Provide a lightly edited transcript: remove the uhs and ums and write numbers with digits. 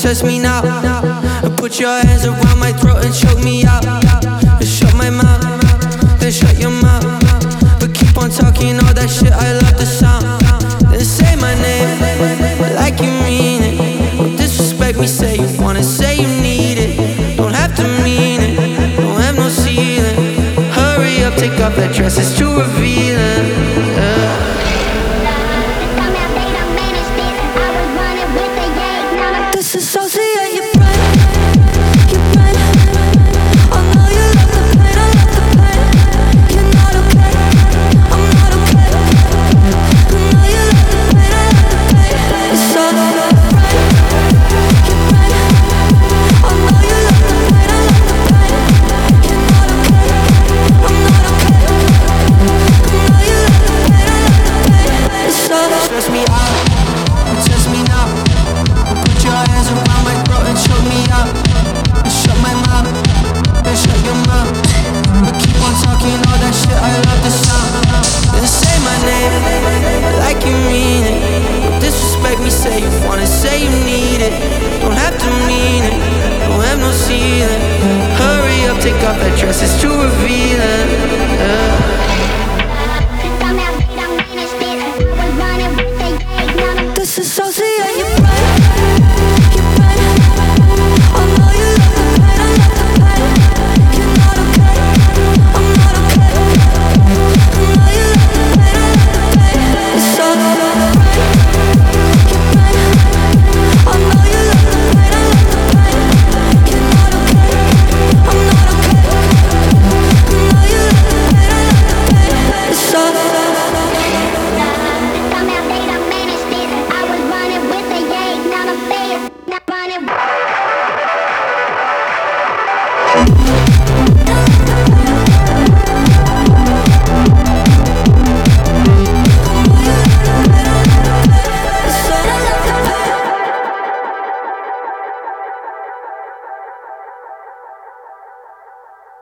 test me now. Put your hands around my throat and choke me out. Shut my mouth, then shut your mouth. But keep on talking all that shit, I love the sound. Then say my name, like you mean it. Don't disrespect me, say you wanna, say you need it. Don't have to mean it, don't have no ceiling. Hurry up, take off that dress, it's too revealing. Disassociate your brain, your brain. I know you love the pain, I love the pain. You're not okay, I'm not okay. I know you love the pain, I love the pain. It's all your brain, your brain. I know you love the pain, I love the pain. You're not okay, I'm not okay. I know you love the pain, I love the pain. It's all. Stress me out, test me now. Put your hands around my throat and choke me out. Shut my mouth, then shut your mouth. But keep on talking all that shit, I love the sound. Then say my name, like you mean it. Don't disrespect me, say you wanna, say you need it. Don't have to mean it, don't have no ceiling. Hurry up, take off that dress, it's too revealing.